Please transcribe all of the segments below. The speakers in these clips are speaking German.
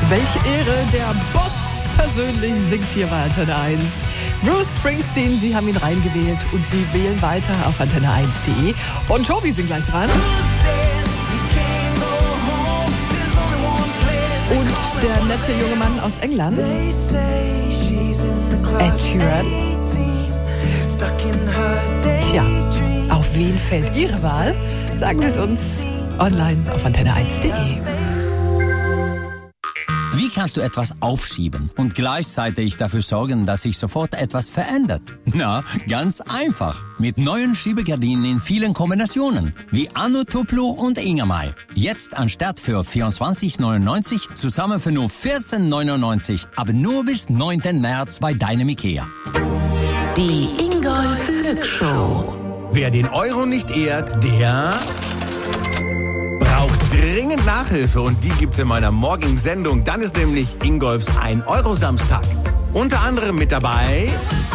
Welche Ehre, der Boss persönlich singt hier bei Antenne 1. Bruce Springsteen, Sie haben ihn reingewählt und Sie wählen weiter auf antenne1.de. Bon Jovi sind gleich dran. Und der nette junge Mann aus England, Ed Sheeran. Tja, auf wen fällt Ihre Wahl? Sagen Sie es uns online auf antenne1.de. Wie kannst du etwas aufschieben und gleichzeitig dafür sorgen, dass sich sofort etwas verändert? Na, ganz einfach. Mit neuen Schiebegardinen in vielen Kombinationen. Wie Anno Tuplo und Ingemay. Jetzt anstatt für 24,99 zusammen für nur 14,99. Aber nur bis 9. März bei deinem Ikea. Die Ingolf Lück Show. Wer den Euro nicht ehrt, der braucht dringend Nachhilfe und die gibt's in meiner morgigen Sendung. Dann ist nämlich Ingolfs 1-Euro-Samstag. Unter anderem mit dabei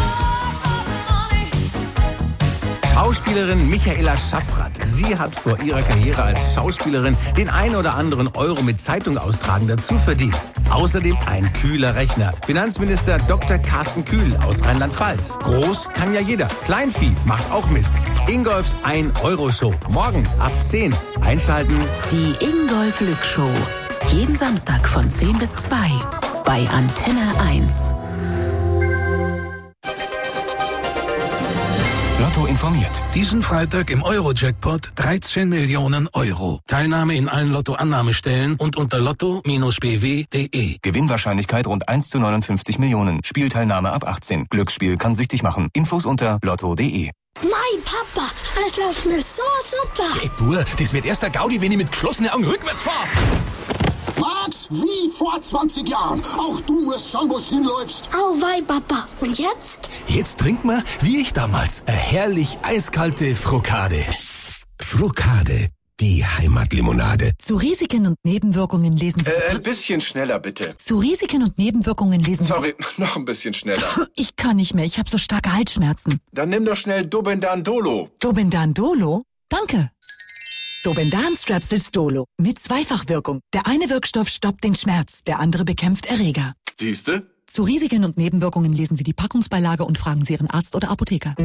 Schauspielerin Michaela Schaffrath. Sie hat vor ihrer Karriere als Schauspielerin den ein oder anderen Euro mit Zeitung austragen dazu verdient. Außerdem ein kühler Rechner. Finanzminister Dr. Carsten Kühl aus Rheinland-Pfalz. Groß kann ja jeder. Kleinvieh macht auch Mist. Ingolfs 1-Euro-Show. Morgen ab 10. Einschalten. Die Ingolf Lück Show. Jeden Samstag von 10 bis 2 bei Antenne 1. Lotto informiert. Diesen Freitag im Euro-Jackpot 13 Millionen Euro. Teilnahme in allen Lotto-Annahmestellen und unter lotto-bw.de. Gewinnwahrscheinlichkeit rund 1 zu 59 Millionen. Spielteilnahme ab 18. Glücksspiel kann süchtig machen. Infos unter lotto.de. Mein Papa, alles läuft mir so super. Hey, Bur, das wird erst der Gaudi, wenn ich mit geschlossenen Augen rückwärts fahre. Max, wie vor 20 Jahren. Auch du musst schauen, wo du hinläufst. Auweih, Papa. Und jetzt? Jetzt trinken wir, wie ich damals, eine herrlich eiskalte Frokade. Frokade, die Heimatlimonade. Zu Risiken und Nebenwirkungen lesen Sie... Ein bisschen schneller, bitte. Zu Risiken und Nebenwirkungen lesen Sie... Sorry, noch ein bisschen schneller. Ich kann nicht mehr, ich habe so starke Halsschmerzen. Dann nimm doch schnell Dobendan Dolo. Dobendan Dolo? Danke. Dobendan Strepsils Dolo. Mit Zweifachwirkung. Der eine Wirkstoff stoppt den Schmerz, der andere bekämpft Erreger. Siehste? Zu Risiken und Nebenwirkungen lesen Sie die Packungsbeilage und fragen Sie Ihren Arzt oder Apotheker.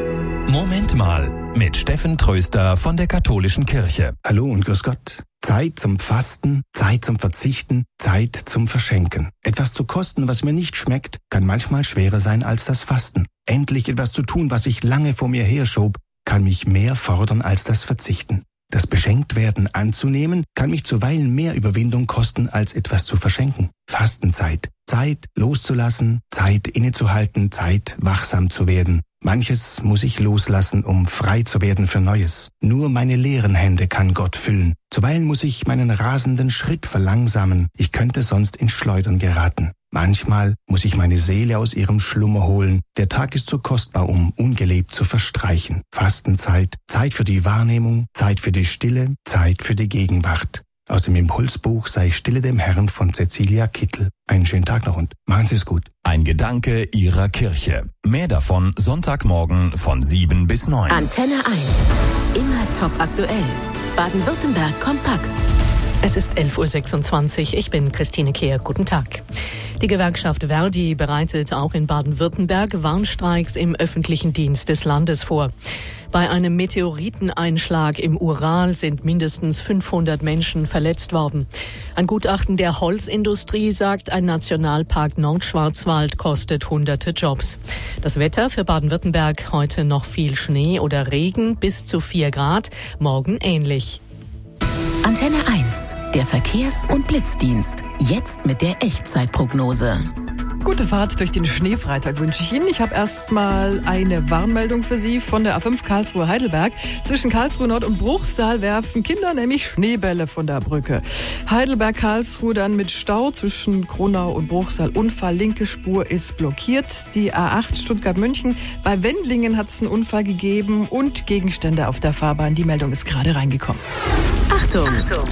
Moment mal, mit Steffen Tröster von der Katholischen Kirche. Hallo und grüß Gott. Zeit zum Fasten, Zeit zum Verzichten, Zeit zum Verschenken. Etwas zu kosten, was mir nicht schmeckt, kann manchmal schwerer sein als das Fasten. Endlich etwas zu tun, was ich lange vor mir herschob, kann mich mehr fordern als das Verzichten. Das Beschenktwerden anzunehmen, kann mich zuweilen mehr Überwindung kosten, als etwas zu verschenken. Fastenzeit. Zeit loszulassen, Zeit innezuhalten, Zeit wachsam zu werden. Manches muss ich loslassen, um frei zu werden für Neues. Nur meine leeren Hände kann Gott füllen. Zuweilen muss ich meinen rasenden Schritt verlangsamen. Ich könnte sonst ins Schleudern geraten. Manchmal muss ich meine Seele aus ihrem Schlummer holen. Der Tag ist zu kostbar, um ungelebt zu verstreichen. Fastenzeit, Zeit für die Wahrnehmung, Zeit für die Stille, Zeit für die Gegenwart. Aus dem Impulsbuch Sei stille dem Herrn von Cecilia Kittel. Einen schönen Tag noch und machen Sie es gut. Ein Gedanke Ihrer Kirche. Mehr davon Sonntagmorgen von 7 bis 9. Antenne 1. Immer top aktuell. Baden-Württemberg kompakt. Es ist 11.26 Uhr. Ich bin Christine Kehr. Guten Tag. Die Gewerkschaft Verdi bereitet auch in Baden-Württemberg Warnstreiks im öffentlichen Dienst des Landes vor. Bei einem Meteoriteneinschlag im Ural sind mindestens 500 Menschen verletzt worden. Ein Gutachten der Holzindustrie sagt, ein Nationalpark Nordschwarzwald kostet hunderte Jobs. Das Wetter für Baden-Württemberg: heute noch viel Schnee oder Regen, bis zu 4 Grad, morgen ähnlich. Antenne 1, der Verkehrs- und Blitzdienst. Jetzt mit der Echtzeitprognose. Gute Fahrt durch den Schneefreitag wünsche ich Ihnen. Ich habe erstmal eine Warnmeldung für Sie von der A5 Karlsruhe-Heidelberg. Zwischen Karlsruhe Nord und Bruchsal werfen Kinder nämlich Schneebälle von der Brücke. Heidelberg-Karlsruhe dann mit Stau zwischen Kronau und Bruchsal. Unfall, linke Spur ist blockiert. Die A8 Stuttgart-München. Bei Wendlingen hat es einen Unfall gegeben und Gegenstände auf der Fahrbahn. Die Meldung ist gerade reingekommen. Achtung!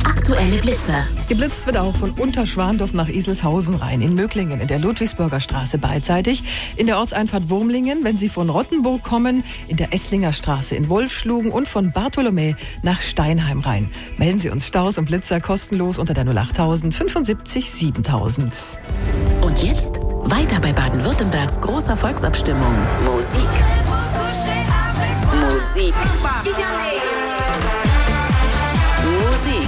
Aktuelle Blitzer. Geblitzt wird auch von Unterschwandorf nach Iselshausen rein, in Möglingen, in der Ludwigsburger Straße beidseitig, in der Ortseinfahrt Wurmlingen, wenn Sie von Rottenburg kommen, in der Esslinger Straße in Wolfschlugen und von Bartholomä nach Steinheim rein. Melden Sie uns Staus und Blitzer kostenlos unter der 08000 75 7000. Und jetzt weiter bei Baden-Württembergs großer Volksabstimmung. Musik. Musik. Musik.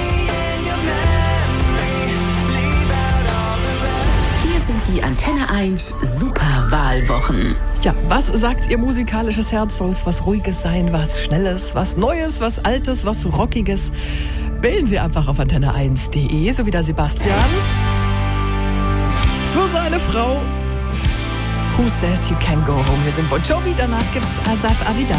Hier sind die Antenne 1 Superwahlwochen. Ja, was sagt Ihr musikalisches Herz? Soll es was Ruhiges sein, was Schnelles, was Neues, was Altes, was Rockiges? Wählen Sie einfach auf antenne1.de, so wie der Sebastian. Für seine Frau Who Says You Can Go Home. Wir sind Bon Jovi, danach gibt's Asaf Avidan.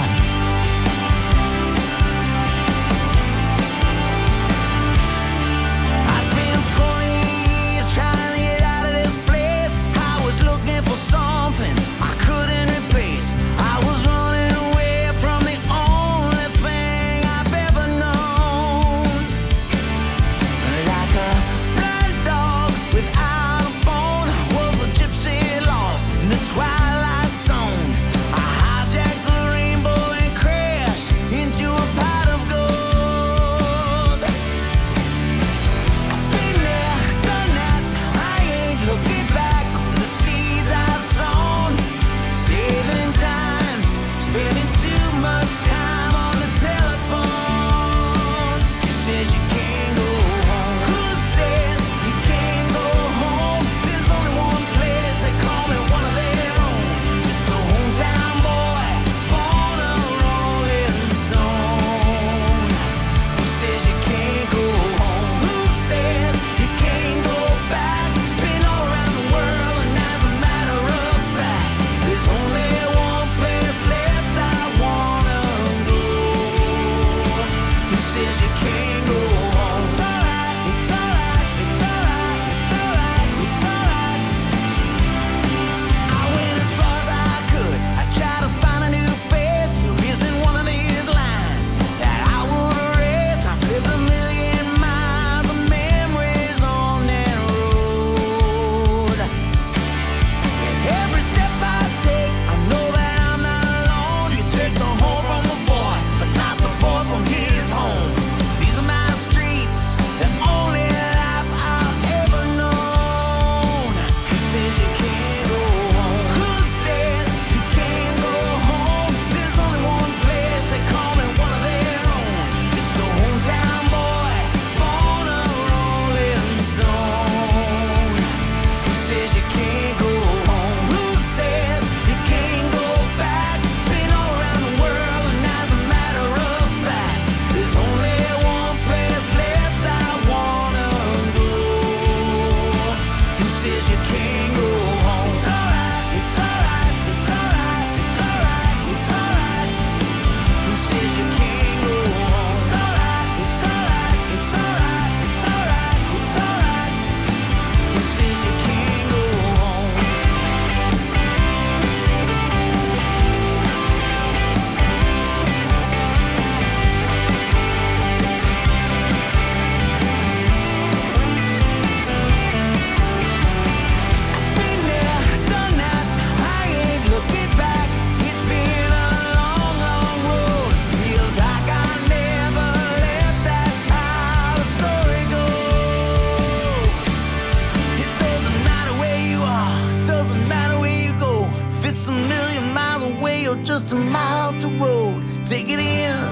Just a mile to road. Take it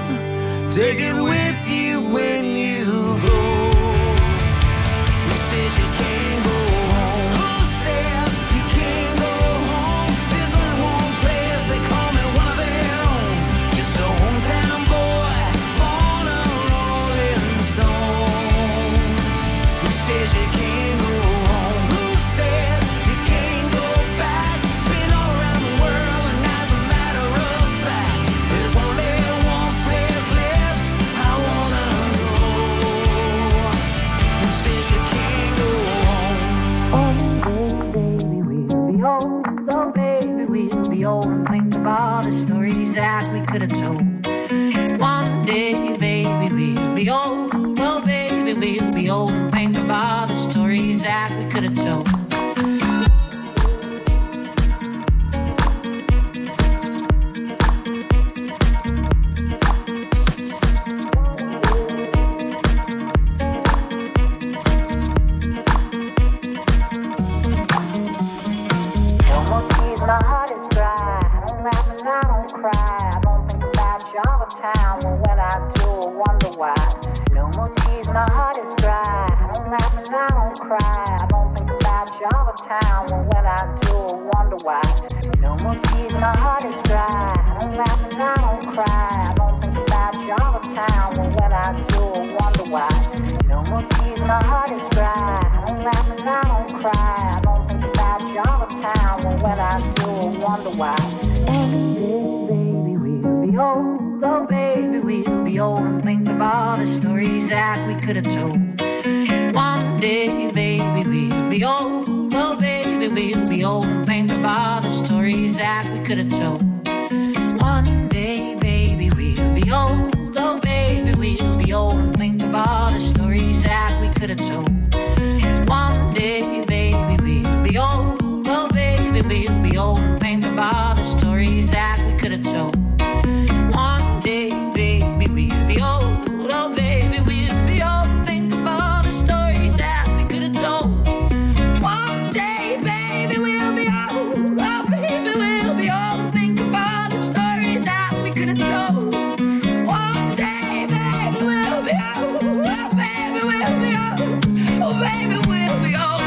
in, take it with you when you go. Who says you can't go home? Who says you can't go home? There's only one place they call me one of their own. Just a hometown boy, born a rolling stone. Who says you can't go home? Who says you can't go back? Been all around the world and as a matter of fact, there's only one place left I wanna go. Who says you can't go home? Oh, baby, we'll be old and think of all the stories that we could have told. One day, baby, we'll be old. Oh, baby. more tears, my heart is dry. I don't laugh and I don't cry. I don't think about Java Town, and when I do, I wonder why. No more tears, my heart is dry. I don't laugh and I don't cry. I don't think about Java Town, and when I do, I wonder why. One day, baby, we'll be old. Oh, baby, we'll be old and think of all the stories that we could have told. One day, baby, we'll be old. Oh, baby, we'll be old and think of all the stories that we could have told. One day, baby, we'll be old. Oh, baby, we'll be old and think of all the stories that we could have told. One day, baby, we'll be old. Oh, baby, we'll be old and think of all the stories that we could have told. One day, baby, we'll be old. Oh, baby, we'll be old and think of all the stories that we could have told. One day, baby, we'll be old. Oh, baby, we'll be old and think of all the stories that we could have told. One day, baby, we'll be old. Oh, baby, we'll be old. Oh, baby, we'll be old.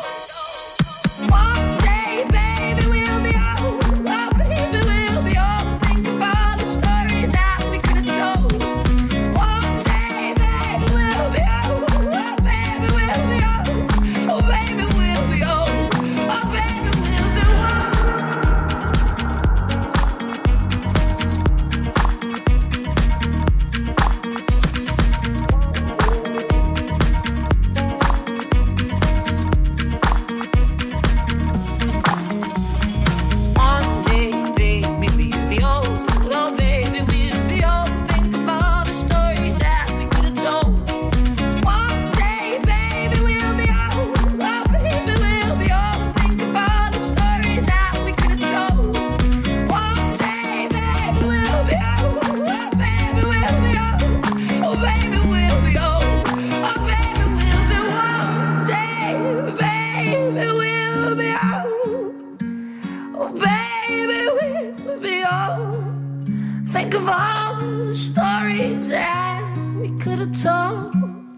One day, baby, we'll be old. Oh, baby, we'll be old and think of all the stories that we could have told. One day, baby, we'll be old. Oh, baby, we'll be old. Oh, baby, we'll be old. Oh, baby, we'll be One day, baby, we'll be old. Oh, baby, we'll be old. Think of all the stories that we could have told. One day, baby, we'll be old. Oh, baby, we'll be old. Think of all the stories that we could have told. One day, baby, we'll be old. Oh, baby, we'll be old. Oh, baby, we'll be old. Oh, baby, we'll be one day, baby, we'll be old. Oh, baby, we'll be old. Think of all the stories that we could have told.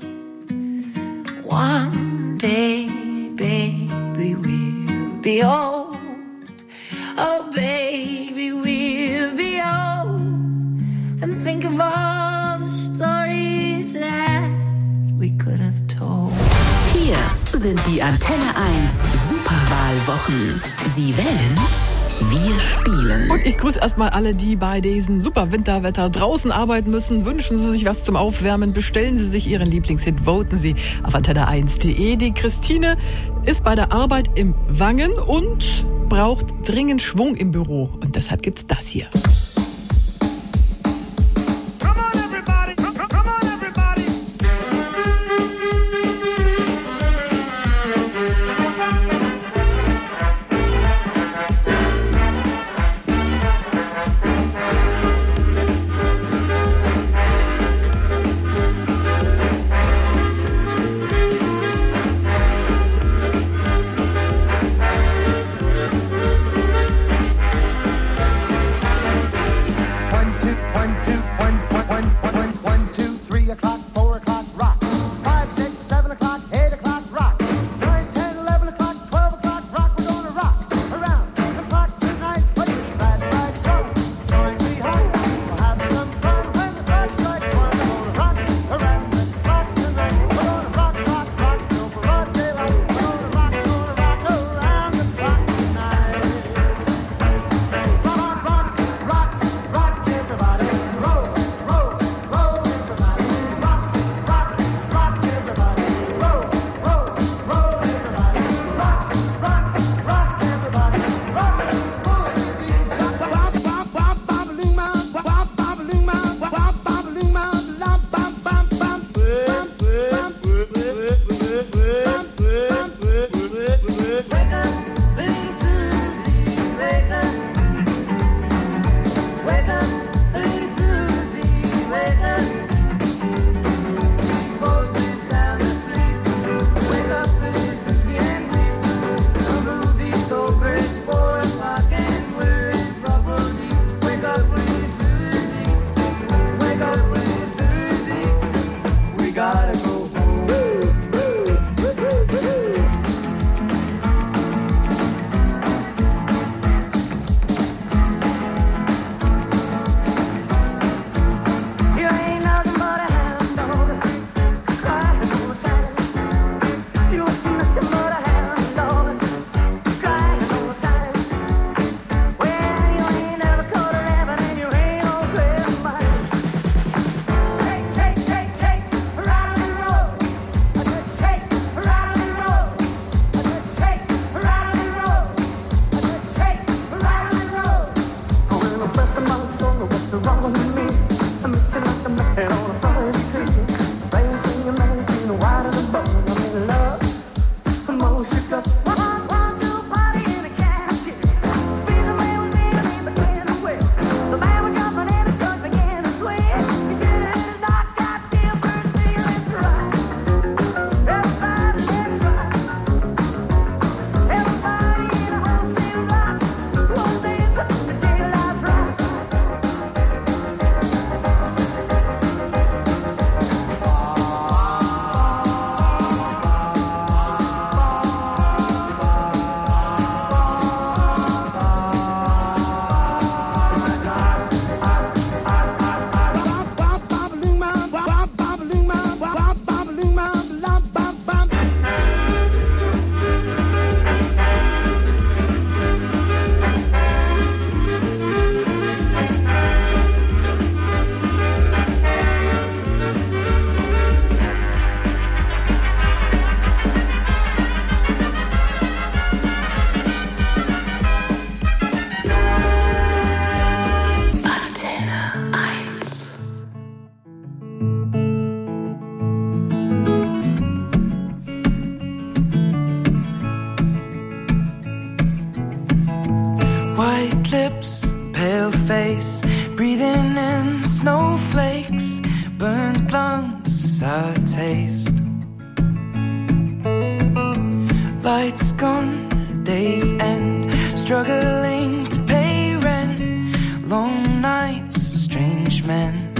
One day, baby, we'll be old. Oh, baby, we'll be old. And think of all the stories that we could have told. Hier sind die Antenne 1 Superwahlwochen. Sie wählen, wir spielen. Und ich grüße erstmal alle, die bei diesem super Winterwetter draußen arbeiten müssen. Wünschen Sie sich was zum Aufwärmen, bestellen Sie sich Ihren Lieblingshit, voten Sie auf antenne1.de. Die Christine ist bei der Arbeit im Wangen und braucht dringend Schwung im Büro. Und deshalb gibt's das hier. lips, pale face, breathing in snowflakes, burnt lungs, sour taste. Lights gone, days end, struggling to pay rent, long nights, strange men.